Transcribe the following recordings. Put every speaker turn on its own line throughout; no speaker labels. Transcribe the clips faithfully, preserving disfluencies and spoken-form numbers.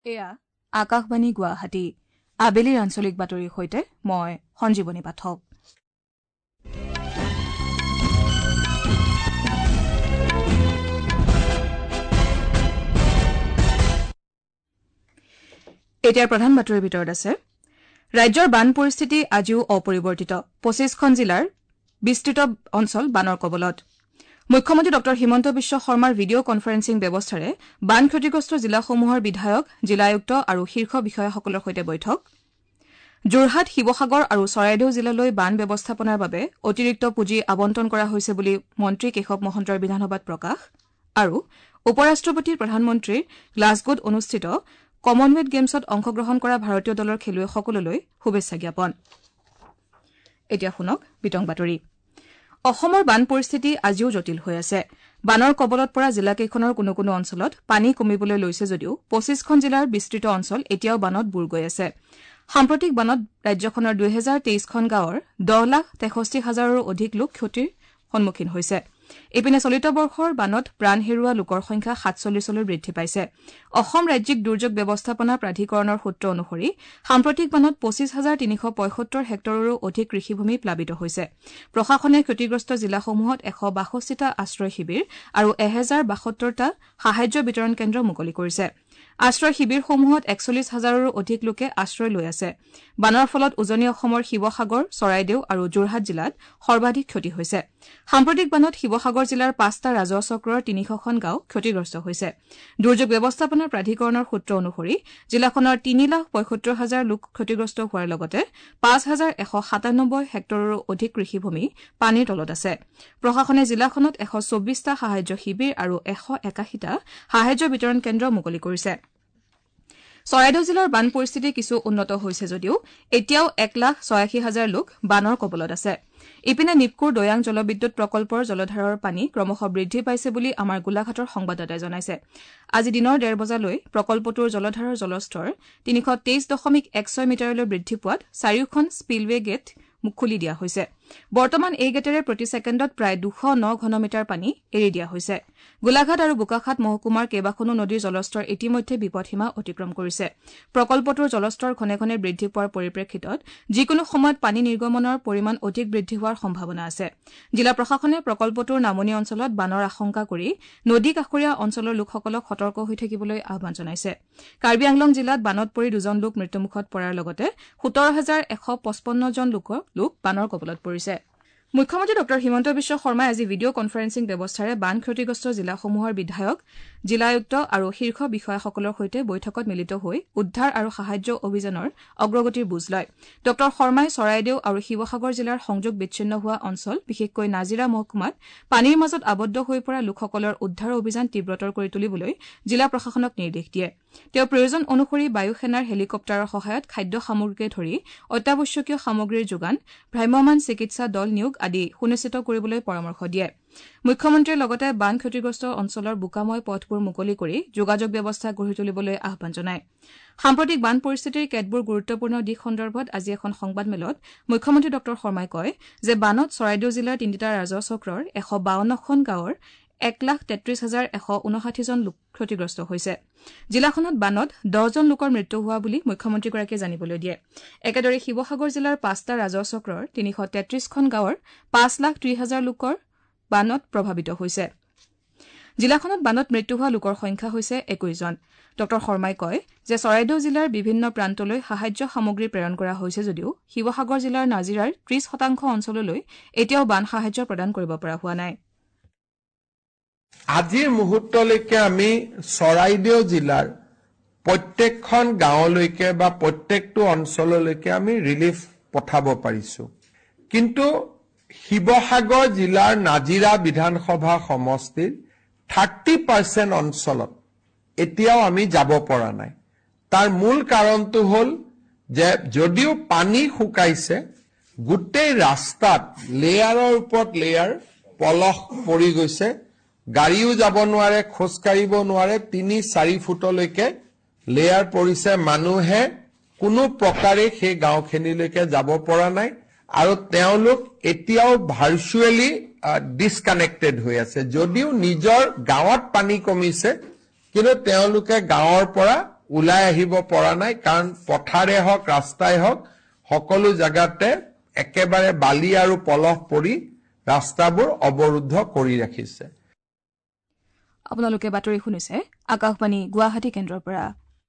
এয়া আকাশবাণী গুৱাহাটী আবেলিৰ আঞ্চলিক বাতৰিৰ সৈতে মই সঞ্জীৱনী পাঠক। এতিয়াৰ প্ৰধান বাতৰিৰ ভিতৰত আছে ৰাজ্যৰ বান পৰিস্থিতি আজিও অপৰিৱৰ্তিত পঁচিছখন জিলাৰ বিস্তৃত অঞ্চল বানৰ কবলত। মুখ্যমন্ত্ৰী ডঃ হিমন্ত বিশ্ব শৰ্মাৰ ভিডিঅ' কনফাৰেন্সিং ব্যৱস্থাৰে বান ক্ষতিগ্ৰস্ত জিলাসমূহৰ বিধায়ক জিলা আয়ুক্ত আৰু শীৰ্ষ বিষয়াসকলৰ সৈতে বৈঠক। যোৰহাট শিৱসাগৰ আৰু চৰাইদেউ জিলালৈ বান ব্যৱস্থাপনাৰ বাবে অতিৰিক্ত পুঁজি আবণ্টন কৰা হৈছে বুলি মন্ত্ৰী কেশৱ মহন্তৰ বিধানসভাত প্ৰকাশ। আৰু উপ ৰাষ্ট্ৰপতি প্ৰধানমন্ত্ৰীৰ গ্লাছগোত অনুষ্ঠিত কমনৱেলথ গেমছত অংশগ্ৰহণ কৰা ভাৰতীয় দলৰ খেলুৱৈসকললৈ শুভেচ্ছা জ্ঞাপন। এতিয়া শুনক বিতং বাতৰি। অসমৰ বান পৰিস্থিতি আজিও জটিল হৈ আছে। বানৰ কবলত পৰা জিলাকেইখনৰ কোনো কোনো অঞ্চলত পানী কমিবলৈ লৈছে যদিও পঁচিছখন জিলাৰ বিস্তৃত অঞ্চল এতিয়াও বানত বুৰ গৈ আছে। সাম্প্ৰতিক বানত ৰাজ্যখনৰ দুই হেজাৰ তেইছখন গাঁৱৰ দহ লাখ তেষষ্ঠি হাজাৰৰো অধিক লোক ক্ষতিৰ সন্মুখীন হৈছে। ইপিনে চলিত বৰ্ষৰ বানত প্ৰাণ হেৰুওৱা লোকৰ সংখ্যা সাতচল্লিছলৈ বৃদ্ধি পাইছে। অসম ৰাজ্যিক দুৰ্যোগ ব্যৱস্থাপনা প্ৰাধিকৰণৰ সূত্ৰ অনুসৰি সাম্প্ৰতিক বানত পঁচিছ হাজাৰ তিনিশ পঁয়সত্তৰ হেক্টৰৰো অধিক কৃষিভূমি প্লাবিত হৈছে। প্ৰশাসনে ক্ষতিগ্ৰস্ত জিলাসমূহত এশ বাষষ্ঠিটা আশ্ৰয় শিবিৰ আৰু এহেজাৰ বাসত্তৰটা সাহায্য বিতৰণ কেন্দ্ৰ মুকলি কৰিছে। আশ্ৰয় শিবিৰসমূহত একচল্লিছ হাজাৰৰো অধিক লোকে আশ্ৰয় লৈ আছে। বানৰ ফলত উজনি অসমৰ শিৱসাগৰ চৰাইদেউ আৰু যোৰহাট জিলাত সৰ্বাধিক ক্ষতি হৈছে। সাম্প্ৰতিক বানত শিৱসাগৰ জিলাৰ পাঁচটা ৰাজহ চক্ৰৰ তিনিশখন গাঁও ক্ষতিগ্ৰস্ত হৈছে। দুৰ্যোগ ব্যৱস্থাপনা প্ৰাধিকৰণৰ সূত্ৰ অনুসৰি জিলাখনৰ তিনি লাখ পঁয়সত্তৰ হাজাৰ লোক ক্ষতিগ্ৰস্ত হোৱাৰ লগতে পাঁচ হাজাৰ এশ সাতানব্বৈ হেক্টৰৰো অধিক কৃষিভূমি পানীৰ তলত আছে। প্ৰশাসনে জিলাখনত এশ চৌব্বিছটা সাহায্য শিবিৰ আৰু এশ একাশীটা সাহায্য বিতৰণ কেন্দ্ৰ মুকলি কৰিছে। চৰাইদেউ জিলাৰ বান পৰিস্থিতি কিছু উন্নত হৈছে যদিও এতিয়াও এক লাখ ছয়াশী হাজাৰ লোক বানৰ কবলত আছে। ইপিনে নিপকুৰ দৈয়াং জলবিদ্যুৎ প্ৰকল্পৰ জলধাৰৰ পানী ক্ৰমশ বৃদ্ধি পাইছে বুলি আমাৰ গোলাঘাটৰ সংবাদদাতাই জনাইছে। আজি দিনৰ ডেৰ বজালৈ প্ৰকল্পটোৰ জলধাৰৰ জলস্তৰ তিনিশ তেইছ দশমিক এক ছয় মিটাৰলৈ বৃদ্ধি পোৱাত চাৰিওখন স্পিলৱে গেট খুলি দিয়া হৈছে। বৰ্তমান এই গেটেৰে প্ৰতি ছেকেণ্ডত প্ৰায় দুশ ন ঘনমিটাৰ পানী এৰি দিয়া হৈছে। গোলাঘাট আৰু বোকাখাত মহকুমাৰ কেইবাখনো নদীৰ জলস্তৰ ইতিমধ্যে বিপদসীমা অতিক্ৰম কৰিছে। প্ৰকল্পটোৰ জলস্তৰ ঘনে ঘনে বৃদ্ধি পোৱাৰ পৰিপ্ৰেক্ষিতত যিকোনো সময়ত পানী নিৰ্গমনৰ পৰিমাণ অধিক বৃদ্ধি হোৱাৰ সম্ভাৱনা আছে। জিলা প্ৰশাসনে প্ৰকল্পটোৰ নামনি অঞ্চলত বানৰ আশংকা কৰি নদী কাষৰীয়া অঞ্চলৰ লোকসকলক সতৰ্ক হৈ থাকিবলৈ আহ্বান জনাইছে। কাৰ্বি আংলং জিলাত বানত পৰি দুজন লোক মৃত্যুমুখত পৰাৰ লগতে সোতৰ হাজাৰ এশ পঁচপন্ন জন লোক বানৰ কবলত পৰিছে। মুখ্যমন্ত্ৰী ডঃ হিমন্ত বিশ্ব শৰ্মাই আজি ভিডিঅ' কনফাৰেন্সিং ব্যৱস্থাৰে বান ক্ষতিগ্ৰস্ত জিলাসমূহৰ বিধায়ক জিলা আয়ুক্ত আৰু শীৰ্ষ বিষয়াসকলৰ সৈতে বৈঠকত মিলিত হৈ উদ্ধাৰ আৰু সাহায্য অভিযানৰ অগ্ৰগতিৰ বুজ লয়। ডঃ শৰ্মাই চৰাইদেউ আৰু শিৱসাগৰ জিলাৰ সংযোগ বিচ্ছিন্ন হোৱা অঞ্চল বিশেষকৈ নাজিৰা মহকুমাত পানীৰ মাজত আবদ্ধ হৈ পৰা লোকসকলৰ উদ্ধাৰ অভিযান তীব্ৰতৰ কৰি তুলিবলৈ জিলা প্ৰশাসনক নিৰ্দেশ দিয়ে। তেওঁ প্ৰয়োজন অনুসৰি বায়ু সেনাৰ হেলিকপ্টাৰৰ সহায়ত খাদ্য সামগ্ৰীকে ধৰি অত্যাৱশ্যকীয় সামগ্ৰীৰ যোগান, ভ্ৰাম্যমাণ চিকিৎসা দল নিয়োগ আদি সুনিশ্চিত কৰিবলৈ পৰামৰ্শ দিয়ে। মুখ্যমন্ত্ৰীয়ে লগতে বান ক্ষতিগ্ৰস্ত অঞ্চলৰ বোকাময় পথবোৰ মুকলি কৰি যোগাযোগ ব্যৱস্থা গঢ়ি তুলিবলৈ আহ্বান জনায়। সাম্প্ৰতিক বান পৰিস্থিতিৰ কেতবোৰ গুৰুত্বপূৰ্ণ দিশ সন্দৰ্ভত আজি এখন সংবাদমেলত মুখ্যমন্ত্ৰী ডঃ শৰ্মাই কয় যে বানত চৰাইদেউ জিলাৰ তিনিটা ৰাজহ চক্ৰৰ এশ বাৱন্নখন গাঁৱৰ এক লাখ তেত্ৰিশ হাজাৰ এশ ঊনষাঠিজন লোক ক্ষতিগ্ৰস্ত হৈছে। জিলাখনত বানত দহজন লোকৰ মৃত্যু হোৱা বুলি মুখ্যমন্ত্ৰীগৰাকীয়ে জানিবলৈ দিয়ে। একেদৰে শিৱসাগৰ জিলাৰ পাঁচটা ৰাজহ চক্ৰৰ তিনিশ তেত্ৰিশখন গাঁৱৰ পাঁচ লাখ ত্ৰিশ হাজাৰ লোকৰ বানত প্ৰভাৱিত হৈছে। জিলাখনত বানত মৃত্যু হোৱা লোকৰ সংখ্যা হৈছে একৈশ জন। ডঃ শৰ্মাই কয় যে চৰাইদেউ জিলাৰ বিভিন্ন প্ৰান্তলৈ সাহায্য সামগ্ৰী প্ৰেৰণ কৰা হৈছে যদিও শিৱসাগৰ জিলাৰ নাজিৰাৰ ত্ৰিশ শতাংশ অঞ্চললৈ এতিয়াও বান সাহায্য প্ৰদান কৰিব পৰা হোৱা নাই।
আজিৰ মুহূৰ্তলৈকে আমি চৰাইদেউ জিলাৰ প্ৰত্যেকখন গাঁৱলৈকে বা প্ৰত্যেকটো অঞ্চললৈকে আমি ৰিলিফ পঠাব পাৰিছো। কিন্তু শিৱসাগৰ জিলাৰ নাজিৰা বিধানসভা সমষ্টিৰ থাৰ্টি পাৰ্চেণ্ট অঞ্চলত এতিয়াও আমি যাব পৰা নাই। তাৰ মূল কাৰণটো হ'ল যে যদিও পানী শুকাইছে, গোটেই ৰাস্তাত লেয়াৰৰ ওপৰত লেয়াৰ পলস পৰি গৈছে। গাড়ীও যাব নোৱাৰে, খোজকাঢ়িব নোৱাৰে, তিনি চাৰি ফুটলৈকে লেয়াৰ পৰিছে। মানুহে কোনো প্ৰকাৰে সেই গাঁওখিনিলৈকে যাব পৰা নাই আৰু তেওঁলোক এতিয়াও ভাৰ্চুৱেলি ডিছকানেক্টেড হৈ আছে। যদিও নিজৰ গাঁৱত পানী কমিছে, কিন্তু তেওঁলোকে গাঁৱৰ পৰা ওলাই আহিব পৰা নাই, কাৰণ পথাৰে হওক ৰাস্তাই হওক সকলো জাগাতে একেবাৰে বালি আৰু পলস পৰি ৰাস্তাবোৰ অৱৰুদ্ধ কৰি ৰাখিছে।
আপোনালোকে বাতৰি শুনিছে আকাশবাণী গুৱাহাটী কেন্দ্ৰৰ পৰা।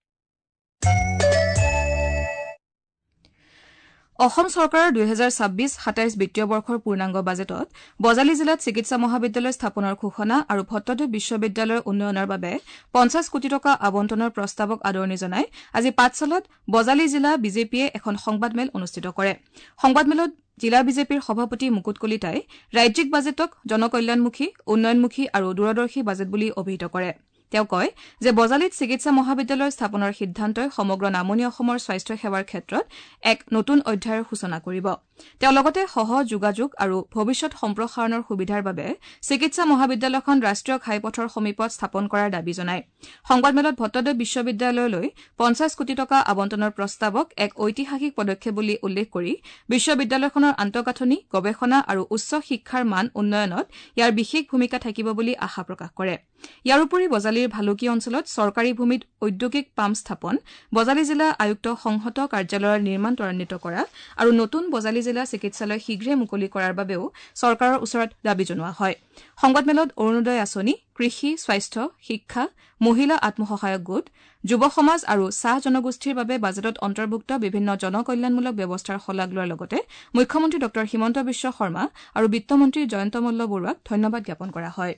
অসম চৰকাৰৰ দুই হাজাৰ ছাব্বিছ সাতাইছ বিত্তীয় বৰ্ষৰ পূৰ্ণাংগ বাজেটত বজালী জিলাত চিকিৎসা মহাবিদ্যালয় স্থাপনৰ ঘোষণা আৰু ভট্টদেৱ বিশ্ববিদ্যালয়ৰ উন্নয়নৰ বাবে পঞ্চাছ কোটি টকা আবণ্টনৰ প্ৰস্তাৱক আদৰণি জনাই আজি পাঠশালাত বজালী জিলা বিজেপিয়ে এখন সংবাদমেল অনুষ্ঠিত কৰে। সংবাদমেলত জিলা বিজেপিৰ সভাপতি মুকুট কলিতাই ৰাজ্যিক বাজেটক জনকল্যাণমুখী, উন্নয়নমুখী আৰু দূৰদৰ্শী বাজেট বুলি অভিহিত কৰে। তেওঁ কয় যে বজালীত চিকিৎসা মহাবিদ্যালয় স্থাপনৰ সিদ্ধান্তই সমগ্ৰ নামনি অসমৰ স্বাস্থ্য সেৱাৰ ক্ষেত্ৰত এক নতুন অধ্যায়ৰ সূচনা কৰিব। তেওঁ লগতে সহজ যোগাযোগ আৰু ভৱিষ্যৎ সম্প্ৰসাৰণৰ সুবিধাৰ বাবে চিকিৎসা মহাবিদ্যালয়খন ৰাষ্ট্ৰীয় ঘাইপথৰ সমীপত স্থাপন কৰাৰ দাবী জনায়। সংবাদমেলত ভট্টদেৱ বিশ্ববিদ্যালয়লৈ পঞ্চাছ কোটি টকা আবণ্টনৰ প্ৰস্তাৱক এক ঐতিহাসিক পদক্ষেপ বুলি উল্লেখ কৰি বিশ্ববিদ্যালয়খনৰ আন্তঃগাঁথনি, গৱেষণা আৰু উচ্চ শিক্ষাৰ মান উন্নয়নত ইয়াৰ বিশেষ ভূমিকা থাকিব বুলি আশা প্ৰকাশ কৰে। ইয়াৰ উপৰি বজালীৰ ভালুকি অঞ্চলত চৰকাৰী ভূমিত ঔদ্যোগিক পাম্প স্থাপন, বজালী জিলা আয়ুক্ত সংহত কাৰ্যালয়ৰ নিৰ্মাণ ত্বৰান্বিত কৰা আৰু নতুন বজালী জিলা চিকিৎসালয় শীঘ্ৰে মুকলি কৰাৰ বাবেও চৰকাৰৰ ওচৰত দাবী জনোৱা হয়। সংবাদমেলত অৰুণোদয় আঁচনি, কৃষি, স্বাস্থ্য, শিক্ষা, মহিলা আত্মসহায়ক গোট, যুৱ সমাজ আৰু চাহ জনগোষ্ঠীৰ বাবে বাজেটত অন্তৰ্ভুক্ত বিভিন্ন জনকল্যাণমূলক ব্যৱস্থাৰ শলাগ লোৱাৰ লগতে মুখ্যমন্ত্ৰী ড হিমন্ত বিশ্ব শৰ্মা আৰু বিত্তমন্ত্ৰী জয়ন্ত মল্ল বৰুৱাক ধন্যবাদ জ্ঞাপন কৰা হয়।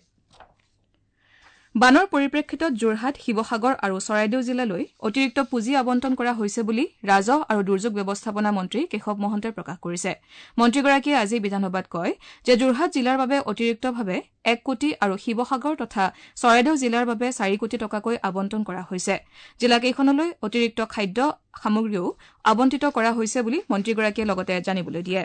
বানৰ পৰিপ্ৰেক্ষিতত যোৰহাট, শিৱসাগৰ আৰু চৰাইদেউ জিলালৈ অতিৰিক্ত পুঁজি আবণ্টন কৰা হৈছে বুলি ৰাজহ আৰু দুৰ্যোগ ব্যৱস্থাপনা মন্ত্ৰী কেশৱ মহন্তই প্ৰকাশ কৰিছে। মন্ত্ৰীগৰাকীয়ে আজি বিধানসভাত কয় যে যোৰহাট জিলাৰ বাবে অতিৰিক্তভাৱে এক কোটি আৰু শিৱসাগৰ তথা চৰাইদেউ জিলাৰ বাবে চাৰি কোটি টকাকৈ আবণ্টন কৰা হৈছে। জিলাকেইখনলৈ অতিৰিক্ত খাদ্য সামগ্ৰীও আবণ্টিত কৰা হৈছে বুলি মন্ত্ৰীগৰাকীয়ে লগতে জানিবলৈ দিয়ে।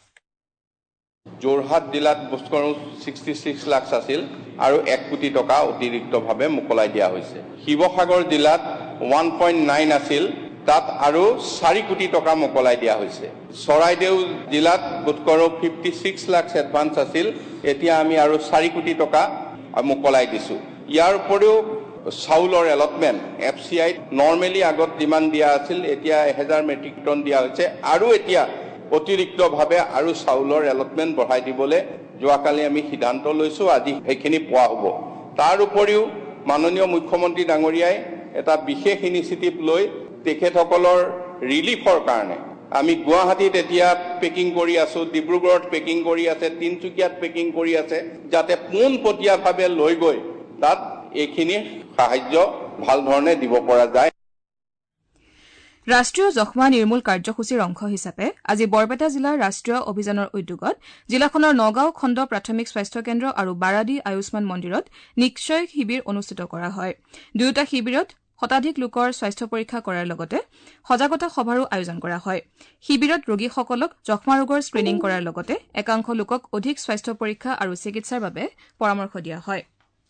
যোৰহাট জিলাত বস্তুৰ ছিক্সটি ছিক্স লাখ আছিল আৰু এক কোটি টকা অতিৰিক্তভাৱে মোকলাই দিয়া হৈছে। শিৱসাগৰ জিলাত ওৱান পইণ্ট নাইন আছিল, তাত আৰু চাৰি কোটি টকা মোকলাই দিয়া হৈছে। চৰাইদেউ জিলাত বোধকৰো ফিফটি ছিক্স লাখ এডভান্স আছিল, এতিয়া আমি আৰু চাৰি কোটি টকা মোকলাই দিছোঁ। ইয়াৰ উপৰিও চাউলৰ এলটমেণ্ট এফ চি আইত নৰ্মেলি আগত যিমান দিয়া আছিল এতিয়া এহেজাৰ মেট্ৰিক টন দিয়া হৈছে আৰু এতিয়া অতিৰিক্তভাৱে আৰু চাউলৰ এলটমেণ্ট বঢ়াই দিবলৈ যোৱাকালি আমি সিদ্ধান্ত লৈছোঁ, আজি সেইখিনি পোৱা হ'ব। তাৰ উপৰিও মাননীয় মুখ্যমন্ত্ৰী ডাঙৰীয়াই এটা বিশেষ ইনিচিয়েটিভ লৈ তেখেতসকলৰ ৰিলিফৰ কাৰণে আমি গুৱাহাটীত এতিয়া পেকিং কৰি আছোঁ, ডিব্ৰুগড়ত পেকিং কৰি আছে, তিনিচুকীয়াত পেকিং কৰি আছে, যাতে পোনপটীয়াভাৱে লৈ গৈ তাত এইখিনি সাহায্য ভাল ধৰণে দিব পৰা যায়।
ৰাষ্ট্ৰীয় যক্ষ্মা নিৰ্মূল কাৰ্যসূচীৰ অংশ হিচাপে আজি বৰপেটা জিলাৰ ৰাষ্ট্ৰীয় অভিযানৰ উদ্যোগত জিলাখনৰ নগাঁও খণ্ড প্ৰাথমিক স্বাস্থ্য কেন্দ্ৰ আৰু বাৰাদি আয়ুষ্মান মন্দিৰত নিশ্চয় শিবিৰ অনুষ্ঠিত কৰা হয়। দুয়োটা শিবিৰত শতাধিক লোকৰ স্বাস্থ্য পৰীক্ষা কৰাৰ লগতে সজাগতা সভাৰো আয়োজন কৰা হয়। শিবিৰত ৰোগীসকলক যক্ষ্মা ৰোগৰ স্ক্ৰিনিং কৰাৰ লগতে একাংশ লোকক অধিক স্বাস্থ্য পৰীক্ষা আৰু চিকিৎসাৰ বাবে পৰামৰ্শ দিয়া হয়।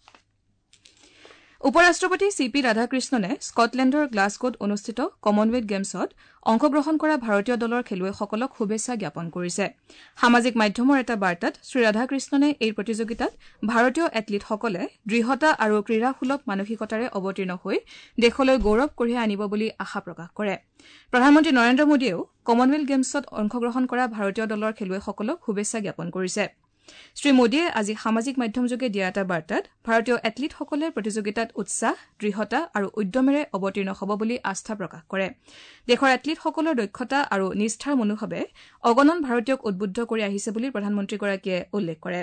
উপ ৰাষ্ট্ৰপতি চি পি ৰাধাকৃষ্ণনে স্কটলেণ্ডৰ গ্লাছগোত অনুষ্ঠিত কমনৱেলথ গেমছত অংশগ্ৰহণ কৰা ভাৰতীয় দলৰ খেলুৱৈসকলক শুভেচ্ছা জ্ঞাপন কৰিছে। সামাজিক মাধ্যমৰ এটা বাৰ্তাত শ্ৰী ৰাধাকৃষ্ণনে এই প্ৰতিযোগিতাত ভাৰতীয় এথলীটসকলে দৃঢ়তা আৰু ক্ৰীড়াসুলভ মানসিকতাৰে অৱতীৰ্ণ হৈ দেশলৈ গৌৰৱ কঢ়িয়াই আনিব বুলি আশা প্ৰকাশ কৰে। প্ৰধানমন্ত্ৰী নৰেন্দ্ৰ মোদীয়েও কমনৱেলথ গেমছত অংশগ্ৰহণ কৰা ভাৰতীয় দলৰ খেলুৱৈসকলক শুভেচ্ছা জ্ঞাপন কৰিছে। শ্ৰী মোদীয়ে আজি সামাজিক মাধ্যমযোগে দিয়া এটা বাৰ্তাত ভাৰতীয় এথলীটসকলে প্ৰতিযোগিতাত উৎসাহ, দৃঢ়তা আৰু উদ্যমেৰে অৱতীৰ্ণ হ'ব বুলি আস্থা প্ৰকাশ কৰে। দেশৰ এথলীটসকলৰ দক্ষতা আৰু নিষ্ঠাৰ মনোভাৱে অগণন ভাৰতীয়ক উদ্বুদ্ধ কৰি আহিছে বুলি প্ৰধানমন্ত্ৰীগৰাকীয়ে উল্লেখ কৰে।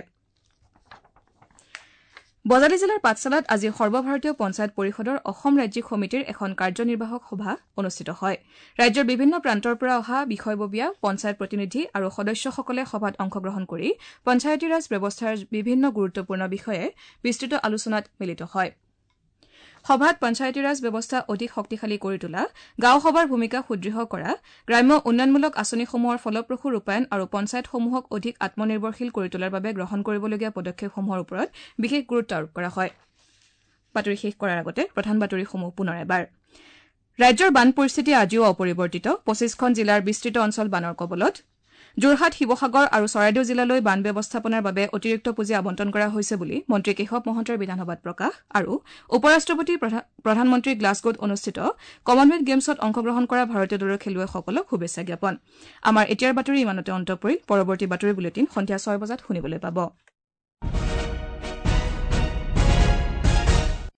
বজালী জিলাৰ পাঠশালাত আজি সৰ্বভাৰতীয় পঞ্চায়ত পৰিষদৰ অসম ৰাজ্যিক সমিতিৰ এখন কাৰ্যনিৰ্বাহক সভা অনুষ্ঠিত হয়। ৰাজ্যৰ বিভিন্ন প্ৰান্তৰ পৰা অহা বিষয়ববীয়া, পঞ্চায়ত প্ৰতিনিধি আৰু সদস্যসকলে সভাত অংশগ্ৰহণ কৰি পঞ্চায়তী ৰাজ ব্যৱস্থাৰ বিভিন্ন গুৰুত্বপূৰ্ণ বিষয়ে বিস্তৃত আলোচনাত মিলিত হয়। সভাত পঞ্চায়তী ৰাজ ব্যৱস্থা অধিক শক্তিশালী কৰি তোলা, গাঁও সভাৰ ভূমিকা সুদৃঢ় কৰা, গ্ৰাম্য উন্নয়নমূলক আঁচনিসমূহৰ ফলপ্ৰসূ ৰূপায়ণ আৰু পঞ্চায়তসমূহক অধিক আত্মনিৰ্ভৰশীল কৰি তোলাৰ বাবে গ্ৰহণ কৰিবলগীয়া পদক্ষেপসমূহৰ ওপৰত বিশেষ গুৰুত্ব আৰোপ কৰা হয়। বাতৰি শেষ কৰাৰ আগতে প্ৰধান বাতৰিসমূহ পুনৰ এবাৰ। ৰাজ্যৰ বান পৰিস্থিতি আজিও অপৰিৱৰ্তিত, পঁচিছখন জিলাৰ বিস্তৃত অঞ্চল বানৰ কবলত। যোৰহাট শিৱসাগৰ আৰু চৰাইদেউ জিলালৈ বান ব্যৱস্থাপনাৰ বাবে অতিৰিক্ত পুঁজি আবণ্টন কৰা হৈছে বুলি মন্ত্ৰী কেশৱ মহন্তৰ বিধানসভাত প্ৰকাশ আৰু উপ ৰাষ্ট্ৰপতি প্ৰধানমন্ত্ৰী গ্লাছগোত অনুষ্ঠিত কমনৱেলথ গেমছত অংশগ্ৰহণ কৰা ভাৰতীয় দলৰ খেলুৱৈসকলক শুভেচ্ছা জ্ঞাপন আমাৰ এতিয়াৰ বাতৰি ইমানতে অন্ত পৰিল পৰৱৰ্তী বাতৰি বুলেটিন সন্ধিয়া ছয় বজাত শুনিবলৈ পাব।